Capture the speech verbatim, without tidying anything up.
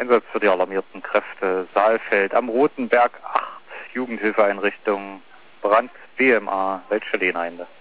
Einsatz für die alarmierten Kräfte, Saalfeld, am Roten Berg acht, Jugendhilfeeinrichtung, Brand, B M A, Weltschellenheinde.